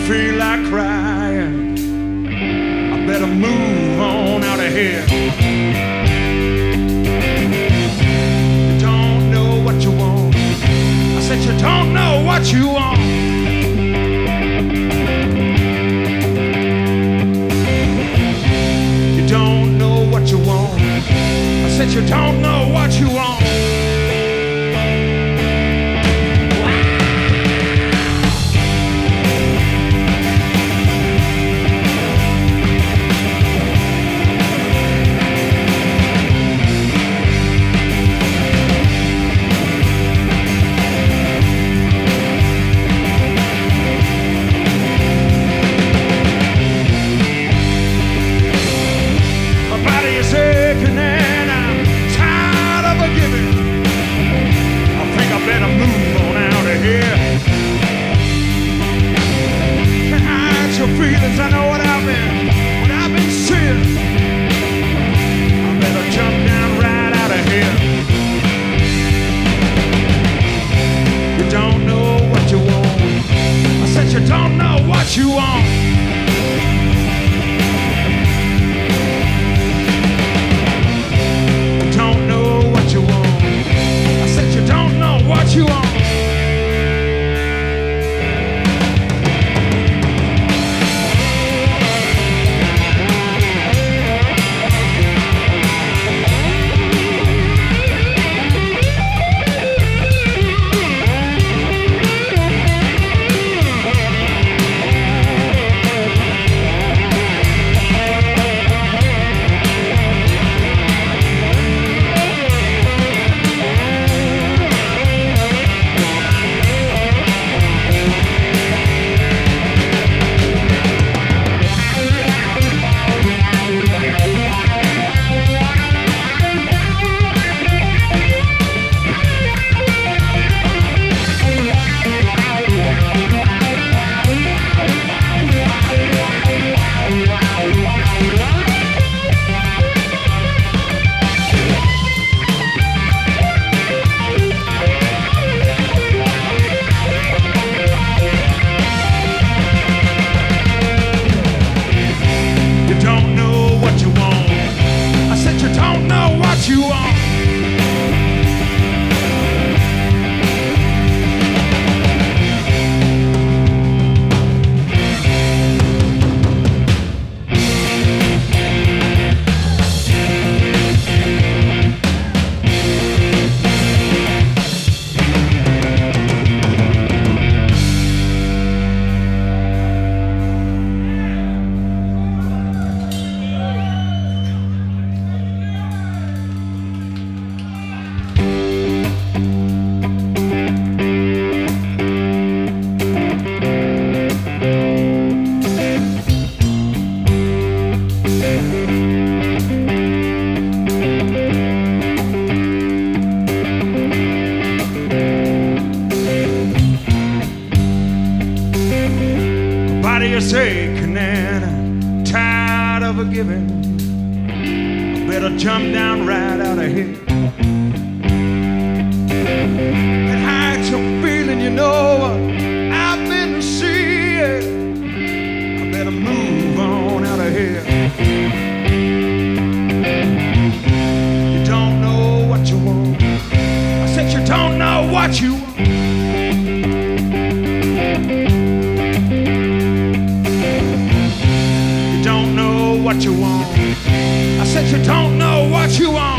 feel like crying, I better move on out of here. You don't know what you want. I said you don't know what you want. You don't know what you want. I said you don't know what you want. I know what I've been seeing. I better jump down right out of here. You don't know what you want. I said you don't know what you want. You don't know what you want. I said you don't know what you want. You want. Body's aching and I'm tired of a giving. I better jump down right out of here. Can't hide your feeling, you know what I've been seeing. I better move on out of here. You don't know what you want. I said you don't know what you want. What you want. I said you don't know what you want.